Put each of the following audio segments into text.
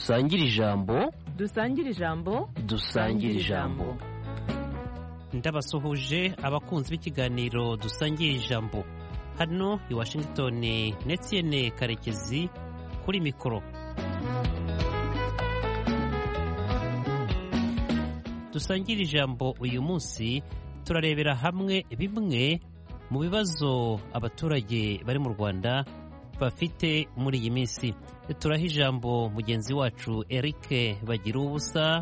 dusangire ijambo dusangire ijambo dusangire ijambo. Ndabasuhuje abakunzi b'ikiganiro dusangiye ijambo hano i Washington. Etienne Karekezi kuri mikoro. Dusangira ijambo uyu munsi turarebera hamwe bimwe mu bibazo abaturage bari mu Rwanda bafite muri iyi minsi. Turaha ijambo mugenzi wacu Eric Bagiruwubusa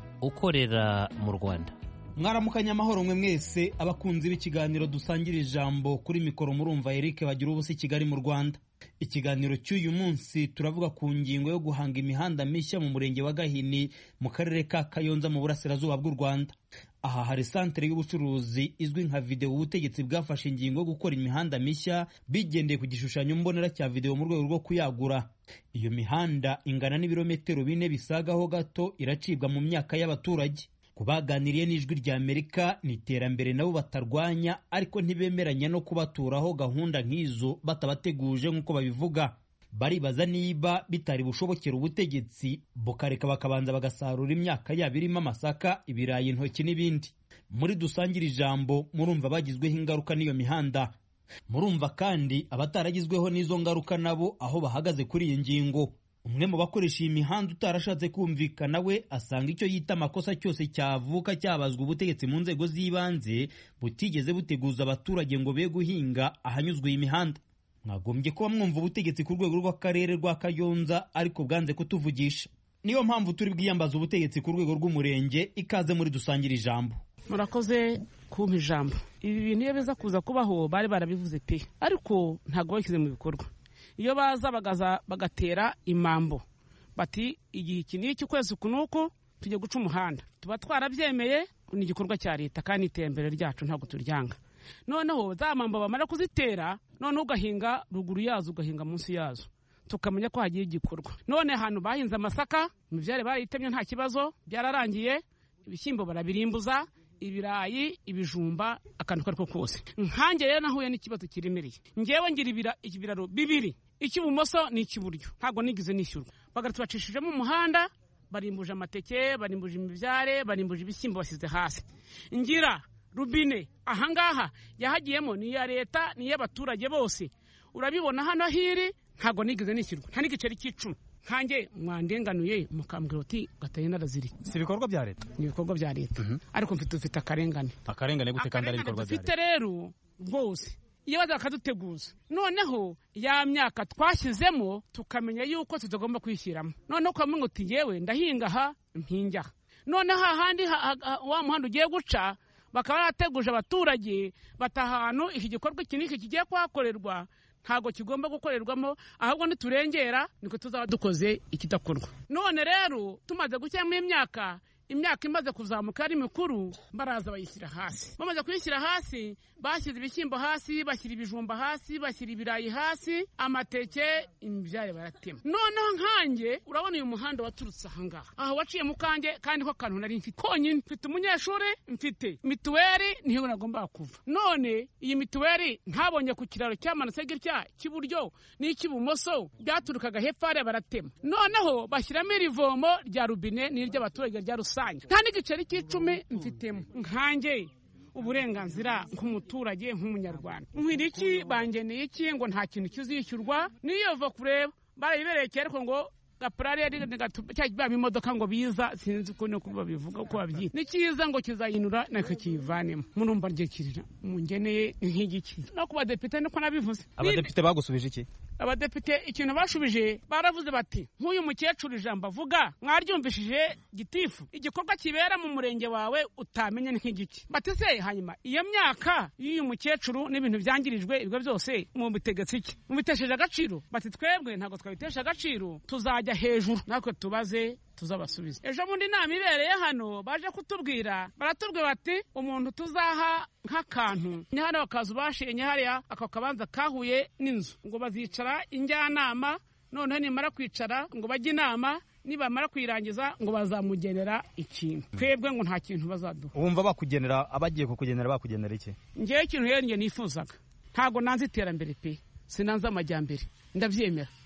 ukorera mu Rwanda. Mwaramukanye amahoro mwe mwese abakunzi b'ikiganiro dusangira ijambo kuri mikoro. Murumva Eric Bagiruwubusa i Kigali mu Rwanda. Ikiganiro cy'uyu munsi turavuga ku ngingo yo guhanga imihanda mishya mu murenge wa Gahini mu karere ka Kayonza mu burasirazuba bw'u Rwanda. Aha hari santere y'ubucuruzi izwi nka video. Ubutegetsi bwafashe ingingo yo gukora imihanda mishya bigendeye ku gishushanyo mbonera cya video mu rwego rwo kuyagura. Iyo mihanda ingana n'ibirometero 4 bisagaho gato iracibwa mu myaka y'abaturage. Kubaganiriye n'ijwi rya Amerika ni iterambere nabo batarwanya, ariko ntibemeranya no kubaturaho gahunda nk'izo batabateguje nk'uko babivuga. Baribaza niba bitari bushobokera ubutegetsi bukareka bakabanza bagasarura imyaka yabo irimo amasaka, ibirayi, intoki n'ibindi. Muri dusangira ijambo murumva bagizweho ingaruka n'iyo mihanda. Murumva kandi abataragizweho n'izo ngaruka nabo aho bahagaze kuri iyi ngingo. Umwe mu bakoresha iyi mihanda utarashatse kumvikana we asanga icyo yita amakosa cyose cyavuka cyabazwa ubutegetsi mu nzego z'ibanze butigeze buteguza abaturage ngo be guhinga ahanyuzwe iyi mihanda. Mwagombye kuba mwumva ubutegetsi ku rwego rw'akarere rwa Kayonza ariko bwanze kutuvugisha. Niyo mpamvu turi bwiyambaza ubutegetsi ku rwego rw'umurenge. Ikaze muri dusangira ijambo. Murakoze kumpa ijambo. Ibi bintu iyo biza kuza kubaho bari barabivuze pe, ariko ntago bashyize mu bikorwa. Iyo baza bagatera imambo bati igihe iki n'iki kwezi kunuko tujye guca umuhanda, tuba twarabyemeye. Ni igikorwa cya leta kandi itembere ryacu ntago turyanga. Noneho za mambo bamara kuzitera, noneho ugahinga ruguru yazo ugahinga munsi yazo, tukamenya ko hagiye igikorwa. None hano bahinze amasaka, imivyare barayitemye nta kibazo, byararangiye. Ibishyimbo barabirimbuza, ibirayi, ibijumba, akantu kariko kose. Nkange rero nahuye n'ikibazo kiremereye. Ngewe ngira ibiraro bibiri, icy'ibumoso n'icy'iburyo, ntago nigize nishyurwa. Bagatubacishijemo umuhanda, barimbuje amateke, barimbuje imivyare, barimbuje ibishyimbo basize hasi. Ngira rubine ahangaha yahagiyemo ni ya leta ni y'abaturage bose. Urabibona hano hiri ntago nigize nishyurwa, nta n'igiceri cy'icumi. Nkange mwandenganuye mukambwira uti gataye naraziri. Si ibikorwa bya leta? Ni ibikorwa bya leta. Ariko mfite akarengane. Akarengane gute kandi ari ibikorwa bya leta? Mfite rero rwose iyo baza bakaduteguza, noneho ya myaka twashyizemo tukamenya yuko tutagomba kwishyiramo. Noneho ukamenya ngo uti yewe ndahinga aha mpinga. Noneho ahandi wa muhanda ugiye guca bakaba barateguje abaturage batahantu iki gikorwa kiniki kigiye kwakorerwa ntago kigomba gukorerwamo, ahubwo niturengera niko tuzaba dukoze ikidakorwa. None rero tumaze gushyiramo imyaka imaze kuzamuka ari mikuru, baraza bayishyira hasi. Bamaze kuyishyira hasi, bashyize ibishyimbo hasi, bashyira ibijumba hasi, bashyira ibirayi hasi, amateke, imivyare baratema. Noneho nkange urabona uyu muhanda waturutse ahangaha, aho waciye mu kange kandi ko kantu nari mfite konyine. Mfite umunyeshuri, mfite mituweli, niho nagomba kuva. None iyi mituweli ntabonye ku kiraro cyamanutse gitya cy'iburyo n'icy'ibumoso, byaturukaga hepfo hariya baratema. Noneho bashyiramo irivomo rya rubine n'iry'abaturage rya rusange. Nta n'igiceri cy'icumi mfitemo. Nkange uburenganzira nk'umuturage nk'umunyarwanda nkwira iki? Bangeneye iki ngo nta kintu kizishyurwa? Niyo va kureba barayiberekeye ariko ngo gaprari yari cyaba imodoka ngo biza, sinzi ko no kuba bivuga ko babyita ni cyiza ngo kizayinura nako kivanemo. Murumva rye kirira mungeneye nk'igiki no kuba depite niko nabivuze. Abadepite bagusubije iki? Abadepite ikintu bashubije baravuze bati nk'uyu mukecuru ijambo avuga mwaryumvishije gitifu, igikorwa kibera mu murenge wawe utamenya nk'igiki. Bati se hanyuma iyo myaka y'uyu mukecuru n'ibintu byangirijwe ibyo byose mu bitegetse iki? Mu bitesheje agaciro? Bati twebwe ntago twabitesha agaciro, tuzajya hejuru natwe tubaze tuzabasubiza. Ejo bundi inama ibereye hano baje kutubwira, baratubwira bati umuntu tuzaha nk'akantu ni hano akazu bashenye hariya ako kabanza kahuye n'inzu, ngo bazicara injyanama, noneho nimara kwicara ngo bajye inama, nibamara kwirangiza ngo bazamugenera ikintu. Twebwe ngo nta kintu bazaduha. Wumva bakugenera, abagiye kukugenera bakugenera iki? Ngewe ikintu rero nge nifuzaga, ntago nanze iterambere pe, sinanze amajyambere, ndabyemera,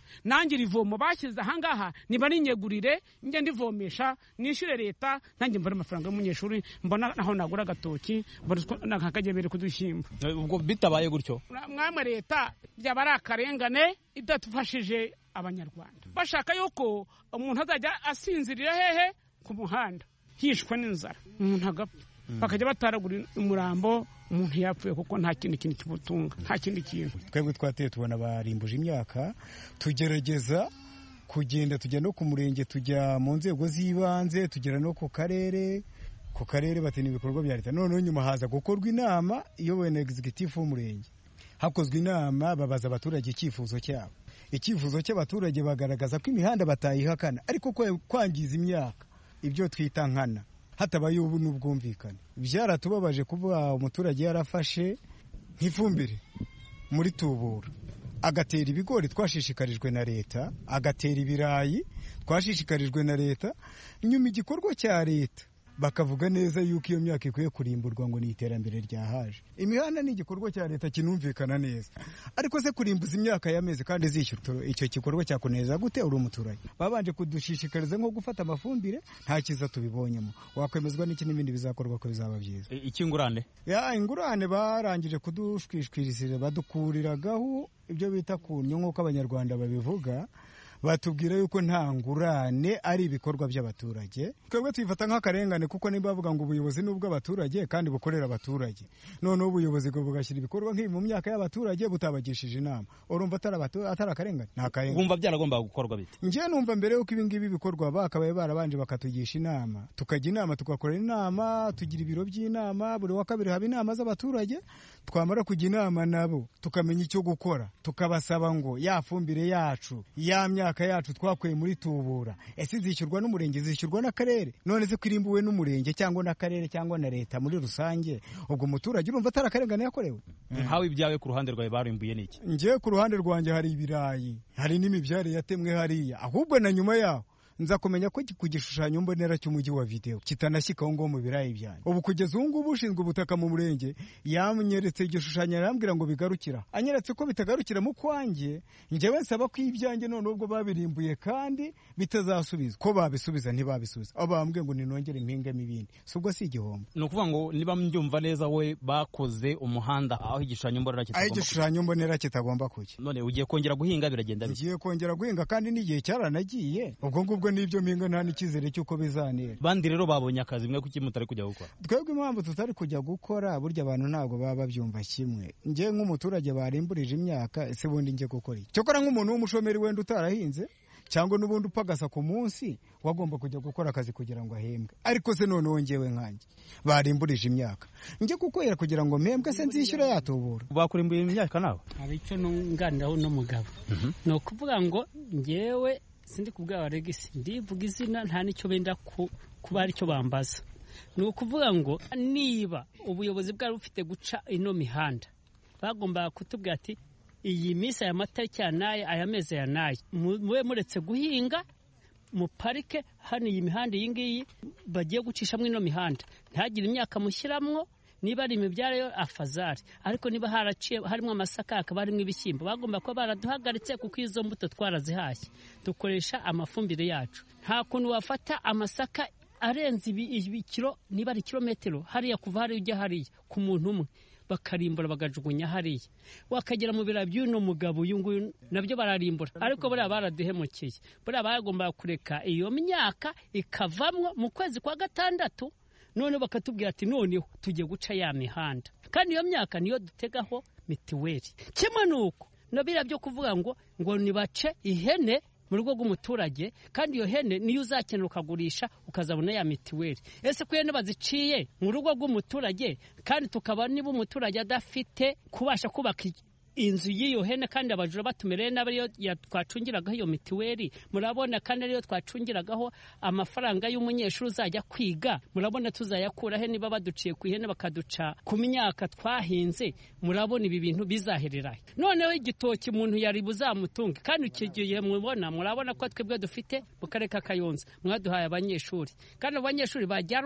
nanjye ivomo bashyize ahangaha niba ninyegurire njye ndivomesha nishyure leta nanjye mbona amafaranga y'umunyeshuri mbona naho nagura agatoki mbona nk'akagebere kudushyimba. ubwo bitabaye gutyo mwamwe leta byaba ari akarengane idatufashije abanyarwanda bashaka yuko umuntu azajya asinzirira hehe ku muhanda hishwe n'inzara umuntu agapfa bakajya bataragura umurambo umuntu yapfuye kuko nta kindi kintu kimutunga nta kindi kintu. twebwe twateye tubona barimbuje imyaka tugerageza kugenda tujya no ku murenge tujya mu nzego z'ibanze tugera no ku karere batena ibikorwa bya leta noneho nyuma haza gukorwa inama iyobowe na executive w'umurenge hakozwe inama babaza abaturage icyifuzo cyabo icyifuzo cy'abaturage bagaragaza ko imihanda batayihakana ariko kwangiza imyaka ibyo twita nkana hatabaye ubu n'ubwumvikane byaratubabaje kuba umuturage yarafashe nk'ifumbire muri tubura agatera ibigori twashishikarijwe na leta agatera ibirayi twashishikarijwe na leta nyuma igikorwa cya leta bakavuga neza yuko iyo myaka ikwiye kurimburwa ngo ni iterambere ryahaje. Imihanda ni igikorwa cya leta kinumvikana neza ariko se kurimbuza imyaka yameze kandi zishyura icyo gikorwa cyakuneza gute uri umuturage babanje kudushishikariza nko gufata amafumbire nta kiza tubibonyemo wakwemezwa n'iki n'ibindi bizakorwa ko bizaba byiza. Ikingurane ingurane barangije kudushwishwirizira badukuriragaho ibyo bita kunyo nk'uko abanyarwanda babivuga batubwira yuko nta ngurane ari ibikorwa by'abaturage twebwe twifata nk'akarengane kuko niba bavuga ngo ubuyobozi ni ubw'abaturage kandi bukorera abaturage noneho ubuyobozi bugashyira ibikorwa nk'ibi mu myaka y'abaturage butabagishije inama urumva atari akarengane nta karengane wumva byaragomba gukorwa bite. njye numva mbere yuko ibi ngibi bikorwa bakabaye barabanje bakatugisha inama tukajya inama tugakorera inama tugira ibiro by'inama buri wa kabiri haba inama z'abaturage twamara kujya inama nabo tukamenya icyo gukora tukabasaba ngo ya fumbire yacu ya myaka yacu twakuye muri tubura ese zishyurwa n'umurenge zishyurwa n'akarere none se kwirimbuwe n'umurenge cyangwa n'akarere cyangwa na leta muri rusange ubwo umuturage urumva atari akarengane yakorewe. Hawe ibyawe ku ruhande rwawe barimbuye n'iki? Njye ku ruhande rwanjye hari ibirayi hari n'imibyare yatemwe hariya ahubwo na nyuma yaho nza kumenya ko ku gishushanyo mbonera cy'umujyi wa video kitanashyikaho ngo mu birayi byanjye ubu kugeza ubu ngubu ushinzwe ubutaka mu murenge yamweretse igishushanyo arambwira ngo bigarukira anyeretse ko bitagarukira mu kwanjye njyewe nsaba ko ibyanjye none ubwo babirimbuye kandi bitazasubizwa ko babisubiza ntibabisubiza abo bambwiye ngo ninongere impingemo ibindi si ubwo si igihombo. Ni ukuvuga ngo niba mbyumva neza we bakoze umuhanda aho igishushanyo mbonera kitagomba kujya none ugiye kongera guhinga biragenda bite? Ngiye kongera guhinga kandi n'igihe cyaranagiye ubwo ngubwo n'ibyo mpinga nta n'icyizere cy'uko bizanera. Bandi rero babonye akazi mwe kuki mutari kujya gukora? Twebwe impamvu tutari kujya gukora burya abantu ntabwo baba babyumva kimwe njye nk'umuturage barimburije imyaka ese bundi njye gukora iki cyokora nk'umuntu w'umushomeri wenda utarahinze cyangwa n'ubundi upagasa ku munsi wagomba kujya gukora akazi kugira ngo ahembwe ariko se noneho njyewe nkanjye barimburije imyaka njye kukwera kugira ngo mpembwe se nzishyura yatubura. Bakurimbuye imyaka nawe? Hari icyo nunganiraho n'umugabo ni ukuvuga ngo njyewe sindi kubwaba regisi ndivuga izina nta nicyo benda kuba aricyo bambaza ni ukuvuga ngo niba ubuyobozi bwari bufite guca ino mihanda bagomba kutubwira ati iyi minsi aya matariki ya n'aya aya mezi ya n'aya mube muretse guhinga mu parike hano iyi mihanda iyi ngiyi bagiye gucishamo ino mihanda ntihagire imyaka mushyiramo niba ari imibyare yo afazari ariko niba haraciye harimo amasaka hakaba harimo ibishyimbo bagomba kuba baraduhagaritse kuko izo mbuto twarazihashye dukoresha amafumbire yacu nta kuntu wafata amasaka arenze ibikiro niba ari kilometero hariya kuva hariya ujya hariya ku muntu umwe bakarimbura bagajugunya hariya wakagera mu birayi by'uno mugabo uyu nguyu nabyo bararimbura ariko buriya baraduhemukiye buriya bagomba kureka iyo myaka ikavamwo mu kwezi kwa gatandatu none bakatubwira ati noneho tugiye guca ya mihanda kandi iyo myaka niyo dutegaho mitiweli kimwe nuko nabira byo kuvuga ngo nibace ihene mu rugo rw'umuturage kandi iyo hene niyo uzakenera ukagurisha ukazabona ya mitiweli ese ko ihene baziciye mu rugo rw'umuturage kandi tukaba niba umuturage adafite kubasha kubaka inzu y'iyo hene kandi abajura batumereye n'abariyo twacungiragaho iyo mitiweli murabona kandi ariyo twacungiragaho amafaranga y'umunyeshuri uzajya kwiga murabona tuzayakura he niba baduciye ku ihene bakaduca ku myaka twahinze murabona ibi bintu bizahererahe noneho igitoki umuntu yari buzamutunge kandi icyo gihe murabona ko twebwe dufite mu karere ka Kayonza mwaduhaye abanyeshuri kandi abanyeshuri bajya ari uko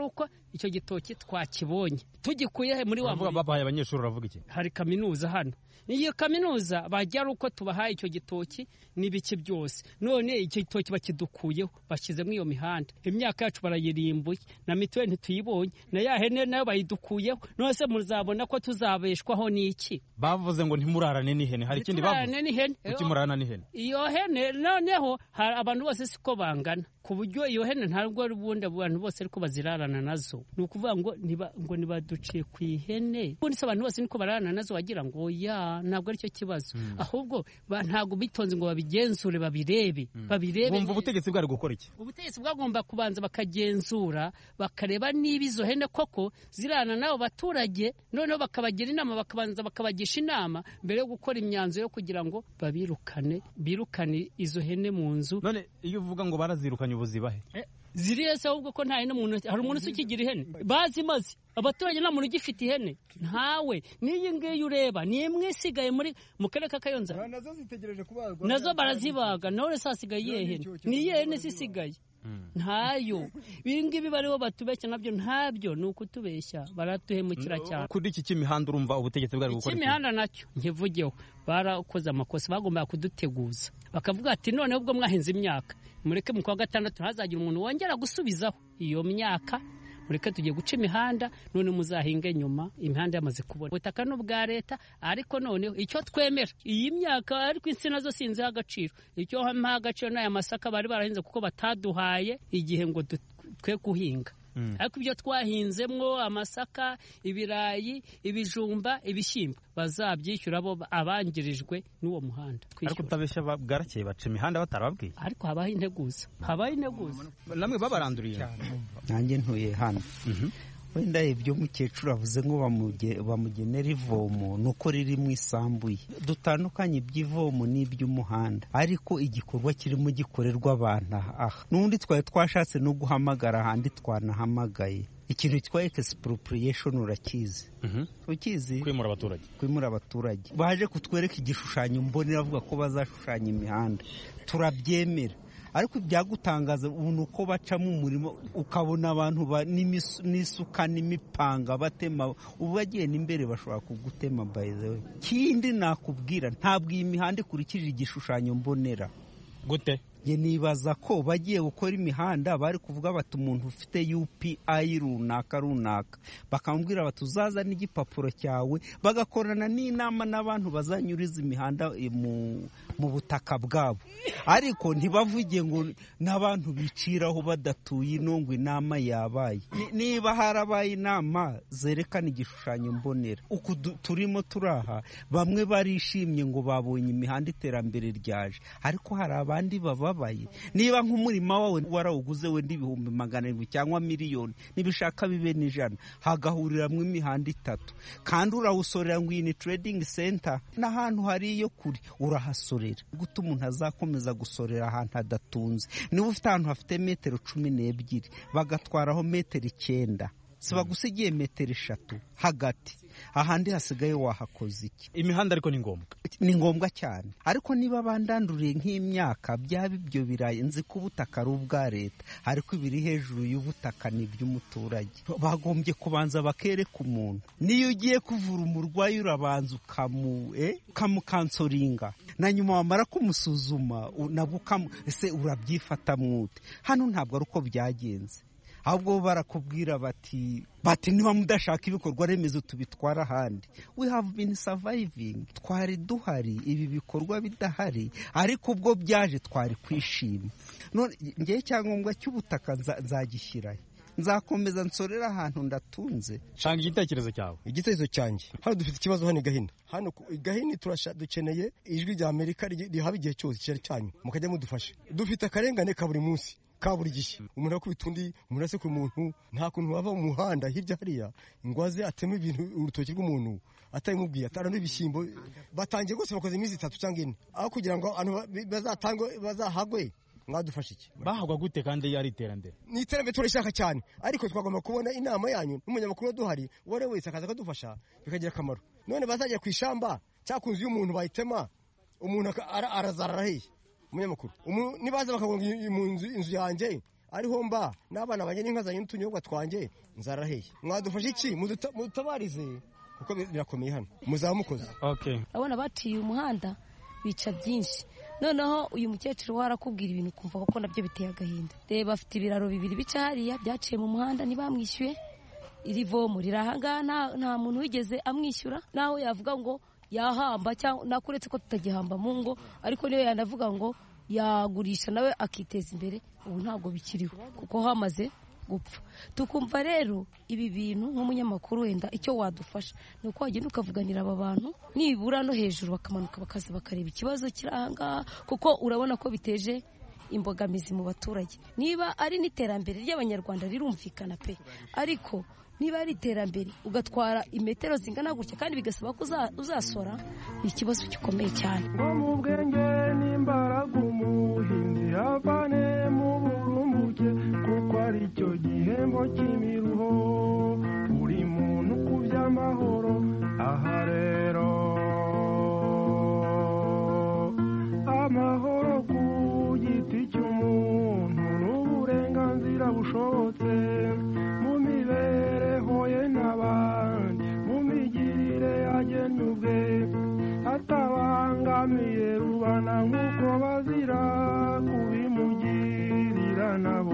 icyo gitoki twakibonye tugikuye muri wa murima babahaye abanyeshuri uravuga iki hari kaminuza hano iyo kaminuza bajya ari uko tubahaye icyo gitoki n'ibiki byose none icyo gitoki bakidukuyeho bashyizemo iyo mihanda imyaka yacu barayirimbuye na mituweli ntituyibonye na ya hene nayo bayidukuyeho none se muzabona ko tuzabeshwaho n'iki bavuze ngo ntimurarane n'ihene hari ikindi bavuze kuki murarana n'ihene iyo hene noneho hari abantu bose siko bangana ku buryo iyo hene ntabwo ari ubundi abantu bose ariko bazirarana nazo ni ukuvuga ngo nibaduciye ku ihene ubundi se abantu bose niko bararana nazo wagira ngo ya ntabwo aricyo kibazo ahubwo ntabwo bitonze ngo babigenzure babirebe bumva ubutegetsi bwari gukora iki ubutegetsi bwagomba kubanza bakagenzura bakareba niba izo hene koko zirana n'abo baturage noneho bakabagira inama bakabanza bakabagisha inama mbere yo gukora imyanzuro yo kugira ngo birukane izo hene mu nzu none iyo uvuga ngo barazirukanye ubuzibahe ziriya se ahubwo ko nta hene hari umuntu ukigira ihene bazimaze abaturage nta muntu ugifite ihene ntawe n'iyi ngiyi ureba ni imwe isigaye mu karere ka Kayonza nazo zitegereje kubagwa nazo barazibaga none se hasigaye iyihe hene ni iyihe hene zisigaye ntayo ibi ngibi bariho batubeshya nabyo ntabyo ni ukutubeshya baratuhemukira cyane kuri iki cy'imihanda urumva ubutegetsi bwari gukora iki cy'imihanda nacyo nkivugeho barakoze amakosa bagomba kuduteguza bakavuga ati noneho ubwo mwahinze imyaka mureke mu kwa gatandatu ntazagira umuntu wongera gusubizaho iyo myaka mureke tugiye guca imihanda none muzahinge nyuma imihanda yamaze kubona ubutaka n'ubwa leta ariko noneho icyo twemera iyi myaka ariko insina zo sinziho agaciro icyo mpaha agaciro n'aya masaka bari barahinze kuko bataduhaye igihe ngo twe guhinga ariko ibyo twahinzemwo amasaka ibirayi ibijumba ibishyimbo bazabyishyura bo abangirijwe n'uwo muhanda ariko utabeshya bwarakeye baca imihanda batarababwiye ariko habaho integuza namwe babaranduriye nanjye ntuye hano wenda ibyo mukecuru avuze ngo bamugenera ivomo nuko riri mu isambu ye dutandukanye iby'ivomo n'iby'umuhanda ariko igikorwa kirimo gikorerwa abantu aha n'undi twari twashatse no guhamagara ahandi twanahamagaye ikintu cyitwa expropriation urakizi ukizi kwimura abaturage baje kutwereka igishushanyo mbonera avuga ko bazashushanya imihanda turabyemera ariko ibyagutangaza ubu uko baca mu murimo ukabona abantu n'isuka n'imipanga batema ubu bagiye n'imbere bashobora kugutema by the way kindi nakubwira ntabwo iyi mihanda ikurikije igishushanyo mbonera gute ye nibaza ko bagiye gukora imihanda bari kuvuga bati umuntu ufite UPI runaka bakamubwira bati uzaza n'igipapuro cyawe bagakorana n'inama n'abantu bazanyuriza imihanda mu butaka bwabo ariko ntibavuge ngo n'abantu biciraho badatuye inongwe inama yabaye niba harabaye inama zerekana igishushanyo mbonera uku turimo turaha bamwe barishimye ngo babonye imihanda iterambere ryaje ariko hari abandi bababaye niba nk'umurima wawe warawuguze wenda 700,000 cyangwa miliyoni nibishaka bibe n'ijana hagahuriramo imihanda 3 kandi urawusorera ngo iyi trading center n'ahantu hari iyo kuri urahasorera guta umuntu azakomeza gusorera ahantu adatunze niba ufite ahantu hafite metero 12 bagatwaraho metero 9 siba gusigiye metero 3 hagati ahandi hasigaye wahakoze iki imihanda ariko ni ngombwa cyane ariko niba bandanduriye nk'imyaka byaba ibyo birayi nzi ko ubutaka ari ubwa leta ariko ibiri hejuru y'ubutaka ni iby'umuturage bagombye kubanza bakereka umuntu niyo ugiye kuvura umurwayi urabanza ukamukansoringa na nyuma wamara kumusuzuma nabwo ese urabyifata mwute hano ntabwo ari uko byagenze ahubwo barakubwira bati niba mudashaka ibikorwa remezo tubitwara ahandi we have been surviving twari duhari ibi bikorwa bidahari ariko ubwo byaje twari kwishima none ngiye cyangombwa cy'ubutaka nzagishyiraho nzakomeza nsorera ahantu ndatunze shanga igitekerezo cyawe igitekerezo cyanjye hano dufite ikibazo hano igahini dukeneye ijwi rya Amerika rihaba igihe cyose cyanyu mukajya mudufasha dufite akarengane ka buri munsi kaburi gihe umuntu akubita undi umuntu ase ku muntu nta kuntu bava mu muhanda hirya hariya ingwaze atema ibintu urutoki rw'umuntu atayimubwiye atarana ibishyimbo batangiye gose bakoze iminsi 3 cyangwa 4 aho kugira ngo bazahagwe mwadufasha iki bahagwa gute kandi yari iterambere ni iterambere turashaka cyane ariko twagomba kubona inama yanyu n'umunyamakuru duhari wore wese akaza kadufasha bikagira akamaro none bazajya ku ishamba cyakunze y'umuntu bayitema umuntu arazarara hehe umunyamakuru nibaza bakagonga inzu yanjye ariho mba n'abana banjye n'inka zanjye n'utunyobwa twanjye nzaraheye. Mwadufashe iki mudutabarize kuko birakomeye hano muzamukoze. Abona batiye umuhanda bica byinshi, noneho uyu mukecuru warakubwira ibintu kumva kuko nabyo biteye agahinda. Reba afite ibiraro bibiri bica hariya byaciye mu muhanda, ntibamwishyuye. Iri vomo riri ahangaha nta muntu wigeze amwishyura, naho yavuga ngo yahamba cyangwa nakuretse ko tutagihamba mu ngo, ariko niyo yanavuga ngo yagurisha nawe akiteza imbere, ubu ntabwo bikiriho kuko hamaze gupfa. Tukumva rero ibi bintu nk'umunyamakuru wenda icyo wadufasha ni uko wagenda ukavuganira aba bantu nibura no hejuru bakamanuka bakaza bakareba ikibazo kiri ahangaha, kuko urabona ko biteje imbogamizi mu baturage. Niba ari n'iterambere ry'abanyarwanda rirumvikana pe, ariko niba ari iterambere ugatwara imetero zingana gutya kandi bigasaba ko uzasora, ni ikibazo gikomeye cyane. Ngo mu bwenge n'imbaraga umuhinzi avane mu burumbuke, kuko ari cyo gihembo cy'imiruho buri muntu ku by'amahoro. Aha rero amahoro ku giti cy'umuntu n'uburenganzira bushobotse mu mibereho ye n'abandi, mu migirire yagennye ubwe atabangamiye rubana nk'uko bazira kubimugirira nabo.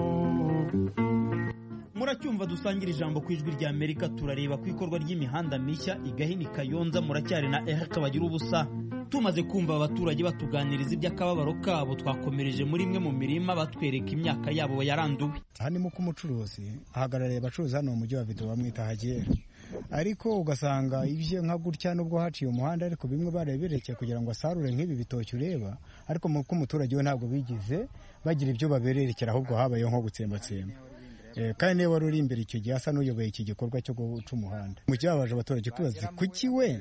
Muracyumva dusangira ijambo ku ijwi rya Amerika, turareba ku ikorwa ry'imihanda mishya Igahini Kayonza. Muracyari na Eric Bagira ubusa. Tumaze kumva abaturage batuganiriza iby'akababaro kabo, twakomereje muri imwe mu mirima batwereka imyaka yabo yaranduwe. Hanimo ko umucuruzi ahagarariye abacuruzi hano mu mujyi wa Video bamwita Hagera, ariko ugasanga ibyo nka gutya nubwo haciye umuhanda, ariko bimwe baraberekeye kugira ngo asarure nk'ibi bitoki ureba, ariko mu umuturage we ntabwo bigize bagira ibyo babererekera, ahubwo habayeho nko gutsembatsemba. Kandi niba wari uri imbere icyo gihe asa n'uyoboye iki gikorwa cyo guca umuhanda, mu cyabaje abaturage kwibaza kuki we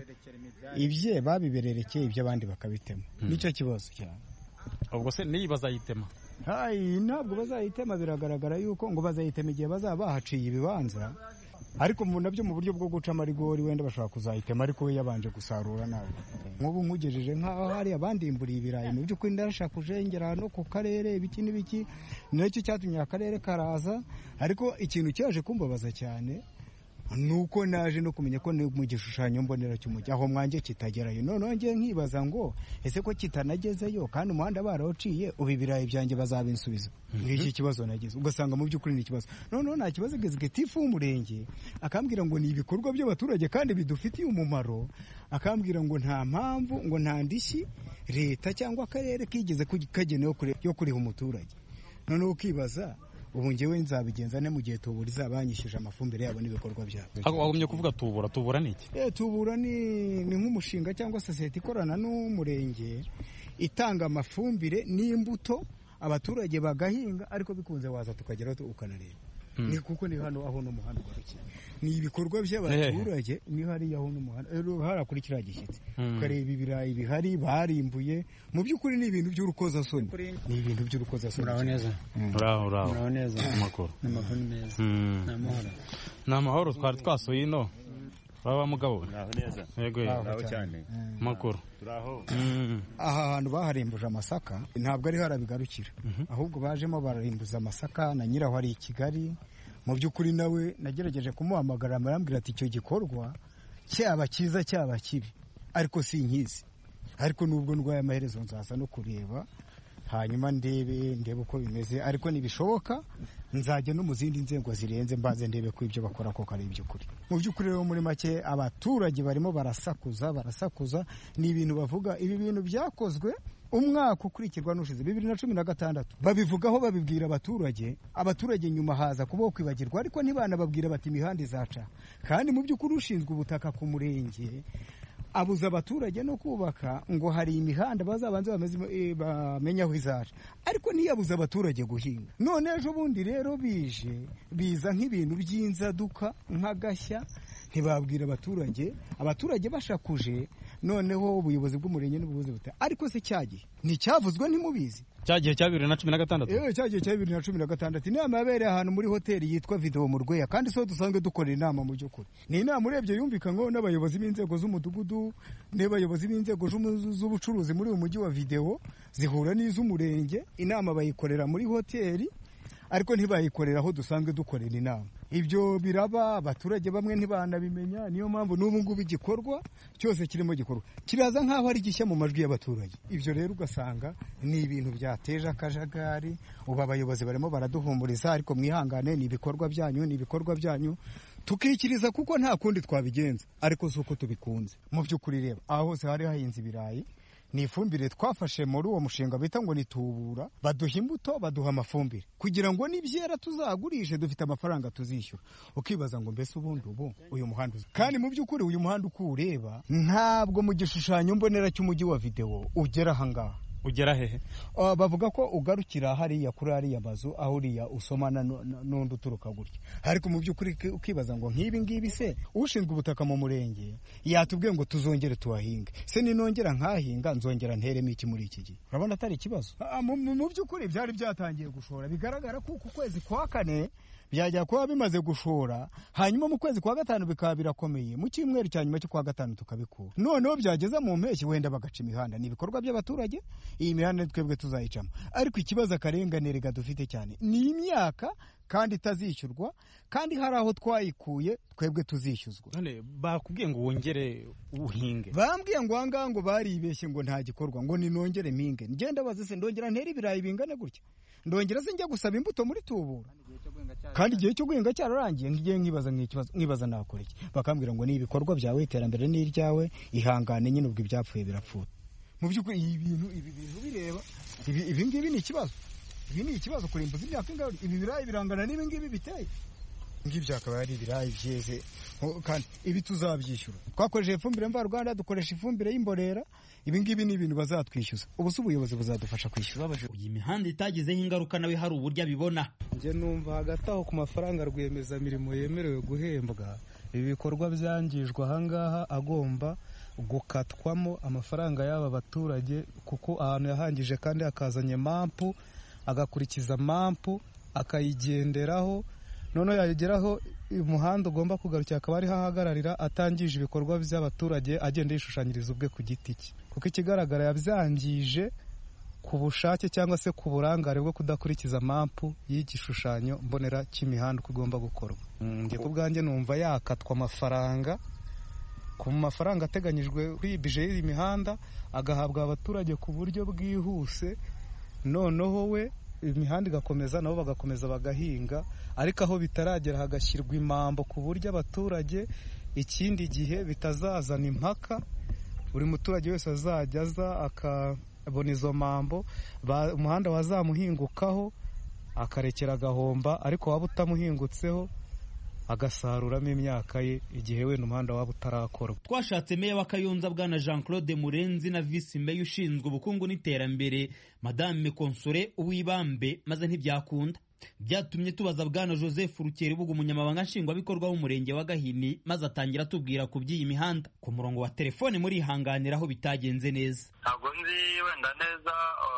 ibye babibererekeye ibyo abandi bakabitema. Nicyo kibazo cyane. Ubwo se niyi bazayitema? Ntabwo bazayitema, biragaragara yuko ngo bazayitema igihe bazaba bahaciye ibibanza, ariko nabyo mu buryo bwo guca amarigori wenda bashobora kuzayitema, ariko we yabanje gusarura nawe. Nk'ubu nkugejeje nk'aho hari abandimburiye ibirayi, mu by'ukuri ndashaka kujengera no ku karere ibiki n'ibiki, nicyo cyatumye akarere karaza. Ariko ikintu cyaje kumbabaza cyane nuko naje no kumenya ko mu gishushanyo mbonera cy'umujyi aho mwanjye kitagerayo. Noneho ngiye nkibaza ngo ese ko kitanagezeyo kandi umuhanda barawuciye, ubu ibirayi byanjye bazabinsubiza. Iki kibazo nagize ugasanga mu by'ukuri ni ikibazo. Noneho nta kibazo executive w'umurenge akambwira ngo ni ibikorwa by'abaturage kandi bidufitiye umumaro, akambwira ngo nta mpamvu, ngo nta ndishyi leta cyangwa akarere kigeze kagenewe yo kuriha umuturage. Noneho ukibaza ubu ngewe nzabigenza ne mu gihe Tubura izabanyishyuje amafumbire yabo n'ibikorwa byabo. Wagumye kuvuga Tubura ni iki? Tubura ni nk'umushinga cyangwa sosiyete ikorana n'umurenge itanga amafumbire n'imbuto, abaturage bagahinga, ariko bikunze waza tukageraho ukanareba. Ni kuko ni hano aho n'umuhanda ugarukiye, ni ibikorwa by'abaturage, ni hariya aho n'umuhanda harakuri kiriya gishyitsi, ukareba ibirayi bihari barimbuye. Mu by'ukuri ni ibintu by'urukozasoni, ni ibintu by'urukozasoni. Uraho neza? Uraho neza. Amakuru meza. Ni amahoro. Twari twasuye ino baba mugabo. Uraho neza? Yego cyane. Amakuru. Turaho. Aha hantu baharimbuje amasaka ntabwo ari harabigarukira, ahubwo bajemo bararimbuza amasaka na nyiraho ari i Kigali. Mu by'ukuri nawe nagerageje kumuhamagara, arambwira ati icyo gikorwa cyaba cyiza cyaba kibi ariko sinkizi, ariko nubwo ndwaye amaherezo nzaza no kureba, hanyuma ndebe uko bimeze, ariko nibishoboka nzajya no mu zindi nzego zirenze mbaze ndebe ko ibyo bakora koko ari iby'ukuri. Mu by'ukuri rero muri make abaturage barimo barasakuza, ni ibintu bavuga ibi bintu byakozwe umwaka ukurikirwa n'ushize 2016, babivugaho babibwira abaturage nyuma haza kubaho kwibagirwa, ariko ntibanababwira bati imihanda izaca. Kandi mu by'ukuri ushinzwe ubutaka ku murenge abuza abaturage no kubaka ngo hari imihanda bazabanze bamenya aho izaca, ariko ntiyabuza abaturage guhinga. None ejo bundi rero biza nk'ibintu by'inzaduka nk'agashya, ntibabwira abaturage bashakuje. Noneho ubuyobozi bw'umurenge n'ubuyobozi buta, ariko se cyagiye nticyavuzwe ntimubizi? Cyagiye cya 2016. Cyagiye cya 2016. Inama yabereye ahantu muri hoteli yitwa Video mu Rweya, kandi so dusanzwe dukora inama mu by'ukuri. Ni inama urebye yumvikanyweho n'abayobozi b'inzego z'umudugudu n'abayobozi b'inzego z'ubucuruzi muri uyu mujyi wa Video, zihura n'iz'umurenge. Inama bayikorera muri hoteli, ariko ntibayikorera aho dusanzwe dukorera inama. Ibyo biraba, abaturage bamwe ntibanabimenya, niyo mpamvu n'ubu ngubu igikorwa cyose kirimo gikorwa kiraza nk'aho ari gishya mu majwi y'abaturage. Ibyo rero ugasanga ni ibintu byateje akajagari. Ubu abayobozi barimo baraduhumuriza, ariko mwihangane, ni ibikorwa byanyu tukikiriza kuko nta kundi twabigenza, ariko si uko tubikunze. Mu by'ukuri reba, aho hose hari hahinze ibirayi, ni ifumbire twafashe muri uwo mushinga bita ngo nitubura, baduha imbuto, baduha amafumbire kugira ngo nibyera tuzagurishe dufite amafaranga tuzishyura. Ukibaza ngo mbese ubundi uyu muhanda kandi mu by'ukuri uyu muhanda uko ureba ntabwo mu gishushanyo mbonera cy'umujyi wa video ugera ahangaha. Ugera hehe? Bavuga ko ugarukira hariya kuri hariya mazu aho uriya usomana n'undi uturuka gutya, ariko mu by'ukuri ukibaza ngo nk'ibi ngibi se ushinzwe ubutaka mu murenge yatubwiye ngo tuzongere tuhahinge, se ninongera nkahinga nzongera nteremo iki muri iki gihe? Urabona atari ikibazo. Mu by'ukuri byari byatangiye gushora, bigaragara ko uku kwezi kwa kane byajya kuba bimaze gushora, hanyuma mu kwezi kwa gatanu bikaba birakomeye, mu cyumweru cya nyuma cyo kwa gatanu tukabikura, noneho byageza mu mpeshyi wenda bagaca imihanda. Ni ibikorwa by'abaturage, iyi mihanda twebwe tuzayicamo, ariko ikibazo akarenganire dufite cyane ni imyaka kandi itazishyurwa, kandi hari aho twayikuye twebwe tuzishyuzwa. None bakubwiye ngo wongere uhinge? Bambwiye ngo ahangaha ngo baribeshye ngo nta gikorwa, ngo ninongere mpinge. Ngenda baze se ndongera ntera ibirayi bingane gutya, ndongera se njya gusaba imbuto muri tubura, kandi igihe cyo guhinga cyararangiye. Ngiye nkibaza nakora iki? Bakambwira ngo ni ibikorwa byawe, iterambere ni iryawe, ihangane nyine, ubwo ibyapfuye birapfuye. Mu by'ukuri ibi bintu bireba, ibi ngibi ni ikibazo. Ibi ni ikibazo kurimbuza imyaka ingahe? Ibi birayi birangana n'ibi ngibi biteye. Ngibi byakaba ari ibirayi byeze, kandi ibi tuzabyishyura. Twakoresheje ifumbire mvaruganda, dukoresha ifumbire y'imborera. Ibi ngibi ni ibintu bazatwishyuza. Ubu se ubuyobozi buzadufasha kwishyura? Iyi mihanda itagizeho ingaruka nawe hari uburyo abibona. Njye numva hagati aho ku mafaranga rwiyemezamirimo yemerewe guhembwa, ibi bikorwa byangijwe ahangaha agomba gukatwamo amafaranga y'aba baturage, kuko ahantu yahangije kandi akazanye mampu, agakurikiza mampu akayigenderaho, noneho yageraho umuhanda ugomba kugarukira akaba ariho ahagararira, atangije ibikorwa by'abaturage, agenda yishushanyiriza ubwe ku giti cye, kuko ikigaragara yabyangije ku bushake cyangwa se ku burangare bwo kudakurikiza mampu y'igishushanyo mbonera cy'imihanda uko igomba gukorwa. Njye ku bwanjye numva yakatwa amafaranga ku mafaranga ateganyijwe kuri bije y'iyi mihanda, agahabwa abaturage ku buryo bwihuse, noneho we imihanda igakomeza, nabo bagakomeza bagahinga, ariko aho bitaragera hagashyirwa imambo ku buryo abaturage ikindi gihe bitazazana impaka, buri muturage wese azajya aza akabona izo mambo, umuhanda wazamuhingukaho akarekera agahomba, ariko waba utamuhingutseho agasaruramo imyaka ye igihe wenda umuhanda waba utarakorwa. Twashatse meya wa Kayonza bwana Jean Claude Murenzi na visi meya ushinzwe ubukungu n'iterambere Madame Console Uwibambe, maze ntibyakunda. Byatumye tubaza bwana Joseph Rukeribuga, umunyamabanga nshingwabikorwa w'umurenge wa Gahini, maze atangira tubwira ku by'iyi mihanda. Ku murongo wa telefone muri ihanganira aho bitagenze neza. Ntabwo nzi wenda neza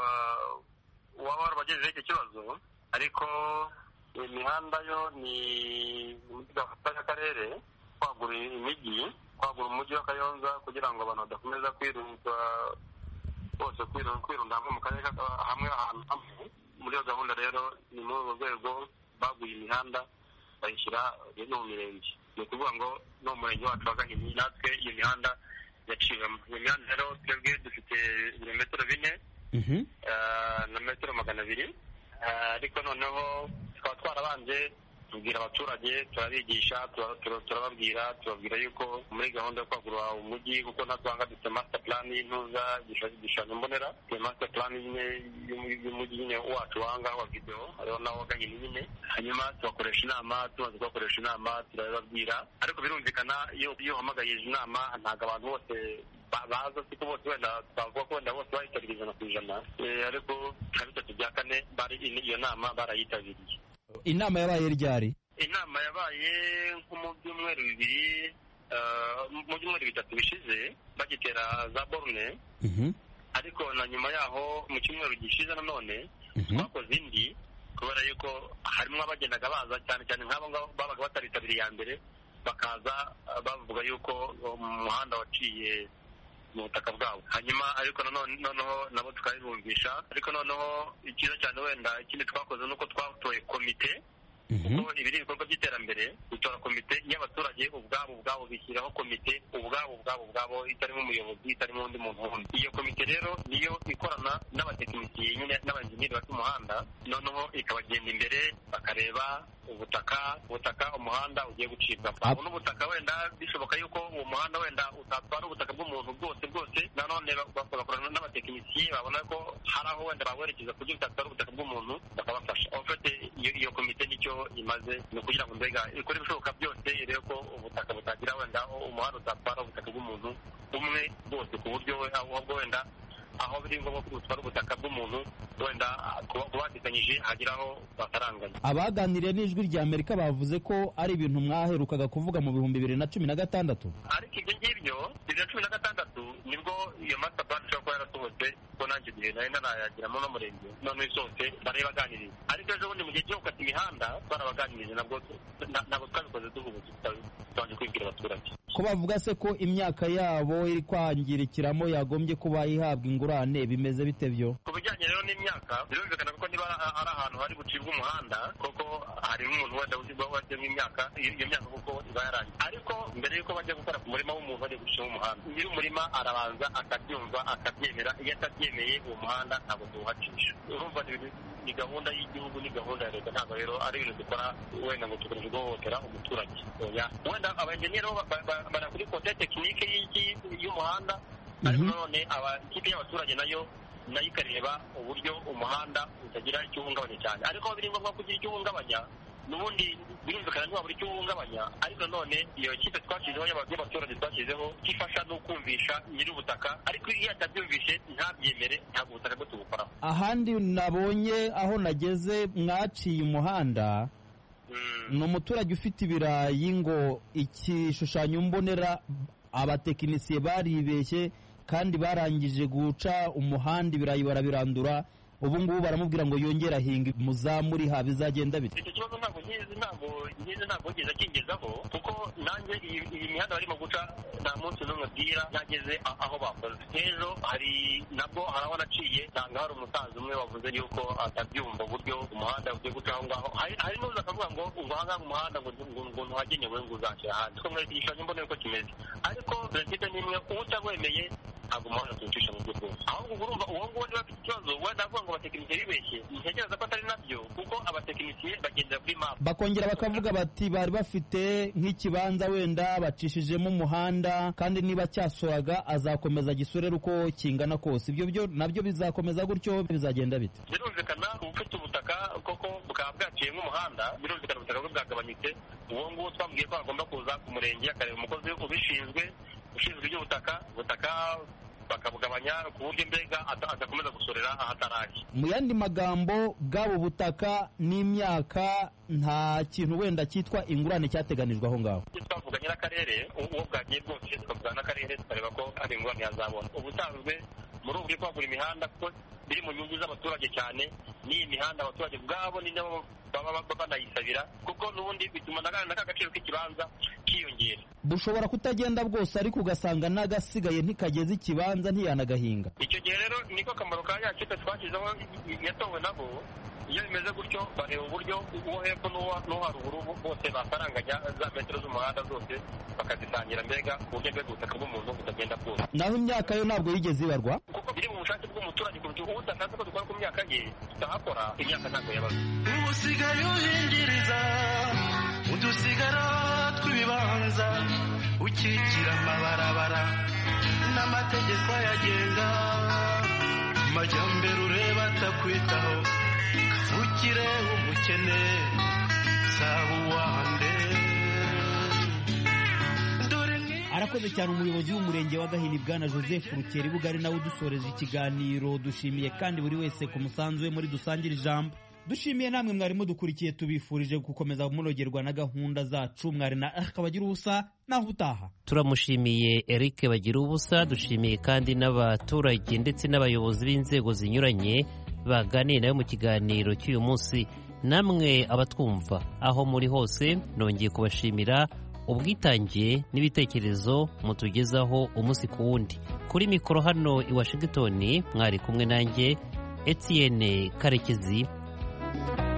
waba warabagejejeho iki kibazo, ariko imihanda yo ni gahunda y'akarere kwagura imijyi, kwagura umujyi wa Kayonza kugira ngo abantu badakomeza kwirunda bose kwirunda hamwe mu karere hamwe ahantu hamwe. Muri iyo gahunda rero ni muri urwo rwego baguye imihanda bayishyira no mu mirenge. Ni ukuvuga ngo no mu murenge wacu wa Gahini natwe iyi mihanda yaciwemo. Iyo mihanda rero twebwe dufite ibirometero 4 na metero 200, ariko noneho tukaba twarabanje tubwira abaturage, turabigisha, turababwira yuko muri gahunda yo kwagura umujyi, kuko natwanga dufite master plan y'intuza gishushanyo mbonera, master plan y'umujyi nyine wacu wanga wa video, ariho nawo Gahini nyine. Hanyuma tubakoresha inama, tumaze kubakoresha inama turababwira, ariko birumvikana iyo uhamagayije inama ntabwo abantu bose baza, siko bose wenda twavuga ko wenda bose bayitabiriye 100%, ariko 3/4 bari iyo nama barayitabiriye. Inama yabaye ryari? Inama yabaye nko mu byumweru 3 bishize bagitera za borne, ariko na nyuma yaho mu cyumweru gishize nanone twakoze indi, kubera yuko harimo abagendaga baza cyane nk'abo babaga bataritabiriye ya mbere, bakaza bavuga yuko umuhanda waciye mu butaka bwabo. Hanyuma ariko noneho nabo tukabibumvisha, ariko noneho icyiza cyane wenda ikindi twakoze nuko twatoye komite, kuko ibi ni ibikorwa by'iterambere, gutora komite y'abaturage ubwabo bishyiraho komite ubwabo itarimo umuyobozi, itarimo undi muntu wundi. Iyo komite rero niyo ikorana n'abatekinisiye nyine n'abanjeniyeri bafite umuhanda, noneho ikabagenda imbere bakareba ubutaka umuhanda ugiye gucibwa. Babona ubutaka wenda bishoboka yuko uwo muhanda wenda utatwara ubutaka bw'umuntu bwose, nanone bagakorana n'abatekinisiye babona ko hari aho wenda bawerekeza kugira utatwara ubutaka bw'umuntu bakabafasha. Ufite iyo komite nicyo imaze ni ukugira ngo mbega ikora ibishoboka byose irebe ko ubutaka butagira wenda umuhanda utatwara ubutaka bw'umuntu umwe bwose, ku buryo ahubwo wenda aho biri ngombwa ko utwara ubutaka bw'umuntu wenda kubatikanyije hagiraho bataranganya. Abaganiriye n'Ijwi rya Amerika bavuze ko ari ibintu mwaherukaga kuvuga mu 2016. Ariko ibyo ngibyo 2016 nibwo iyo master plan ishobora kuba yarasohotse, ko nanjye igihe nari ntanayagiramo n'umurenge none isohotse bari baganiriye. Ariko ejo bundi mu gihe cyo gukata imihanda barabaganirije, nabwo twabikoze duhubutse tubanje kwibwira abaturage. Ko bavuga se ko imyaka yabo iri kwangirikiramo yagombye kuba ihabwa ingurane, bimeze bite byo? Ku bijyanye rero n'imyaka birumvikana ko niba ari ahantu hari bucibwa umuhanda koko harimo umuntu wenda wajya nk'imyaka, iyo myaka kuko iba yarangiye. Ariko mbere y'uko bajya gukora ku murima w'umuntu bajya gucibwa umuhanda, nyiri umurima arabanza akabyumva akabyemera. Iyo atabyemeye uwo muhanda ntabwo tuwuhacisha. Urumva ni gahunda y'igihugu, ni gahunda ya leta, ntabwo rero ari ibintu dukora wenda ngo tugamije guhohotera umuturage. Wenda abajeniyeri bari kuri kote tekinike y'umuhanda, ariko none ikipe y'abaturage nayo ikareba uburyo umuhanda utagira icyo uhungabanya cyane. Ariko aho biri ngombwa kugira icyo uhungabanya, n'ubundi birumvikana ntiwabura icyo uhungabanya, ariko none iyo kipe twashyizeho y'abaturage twashyizeho ifasha no kumvisha nyiri ubutaka, ariko iyo atabyumvishe ntabyemere ntabwo ubutaka bwo tubukoraho. Ahandi nabonye aho nageze mwaciye umuhanda, ni umuturage ufite ibirayi ngo igishushanyo mbonera abatekinisiye baribeshye kandi barangije guca umuhanda ibirayi barabirandura, ubu ngubu baramubwira ngo yongere ahinga muzamuri ha bizagenda bite? Icyo kibazo ntabwo ngeze kingezaho, kuko nanjye iyi mihanda barimo guca nta munsi n'umwe bwira ntageze aho bakoze. Ejo hari aho naciye nsanga hari umusaza umwe wavuze yuko atabyumva uburyo umuhanda ugiye guca aho ngaho. Hari n'uza akavuga ngo ahangaha umuhanda ngo ntuhagenewe ngo uzashyira ahandi. Ko mwereka igishushanyo mbonera uko kimeze, ariko perezida ni imwe, utawemeye ntabwo umuhanda tuwucisha mu buryo bwose. Ahubwo urumva uwo nguwo niba afite ikibazo wenda avuga ngo abatekinisiye bibeshye, ntekereza ko atari nabyo, kuko abatekinisiye bagendera kuri map. Bakongera bakavuga bati bari bafite nk'ikibanza wenda bacishijemo umuhanda, kandi niba cyasoraga azakomeza gisorera uko kingana kose. Ibyo byo nabyo bizakomeza gutyo, bizagenda bite? Birumvikana ufite ubutaka koko bukaba bwaciye nk'umuhanda, birumvikana ubutaka bwe bwagabanyutse. Uwo nguwo twambwiye ko agomba kuza ku murenge akareba umukozi ushinzwe iby'ubutaka bakabugabanya ku buryo mbega adakomeza gusorera ahataraje. Mu yandi magambo, bwabo butaka n'imyaka nta kintu wenda cyitwa ingurane cyateganijwe aho ngaho. Twavuganye n'akarere, uwo bwagiye bwose tukavugana n'akarere tukareba ko hari ingurane yazabona. Ubusanzwe muri ubu bwo kwagura imihanda kuko biri mu nyungu z'abaturage cyane, n'iyi mihanda abaturage ubwabo ni nabo baba banayisabira, kuko n'ubundi bituma n'agaciro k'ikibanza kiyongera. Bushobora kutagenda bwose, ariko ugasanga n'agasigaye ntikageze ikibanza ntiyanagahinga. Icyo gihe rero niko kamaro ka ya kipe twashyizeho yatowe nabo. Iyo bimeze gutyo bareba uburyo uwo hepfo n'uwo haruguru bose basaranganya za metero z'umuhanda zose bakazisangira, mbega uburyo mbega ubutaka bw'umuntu butagenda bwose. Naho imyaka yo ntabwo yigeze ibarwa, kuko biri mu bushake bw'umuturage, kuruta uwo udashatse ko dukora ku myaka ye tutahakora, imyaka ntabwo yabaga. Ubu usigaye uhingiriza udusigara tw'ibibanza ukikira amabarabara n'amategeko ayagenga, amajyambere ureba atakwitaho, kavukire umukene saba uwande. Arakoze cyane umuyobozi w'umurenge wa Gahini Bwana Joseph Rukeri Bugari, nawe udusoreje ikiganiro. Dushimiye kandi buri wese ku musanzu we muri Dusangire Ijambo. Dushimiye namwe mwarimo dukurikiye, tubifurije gukomeza munogerwa na gahunda zacu. Mwari na Kabagira Ubusa, naho utaha. Turamushimiye Eric Bagira Ubusa. Dushimiye kandi n'abaturage ndetse n'abayobozi b'inzego zinyuranye baganiye nawe mu kiganiro cy'uyu munsi. Namwe abatwumva aho muri hose, nongeye kubashimira ubwitange n'ibitekerezo mutugezaho umunsi ku wundi. Kuri mikoro hano i Washington mwari kumwe nanjye Etienne Karekezi.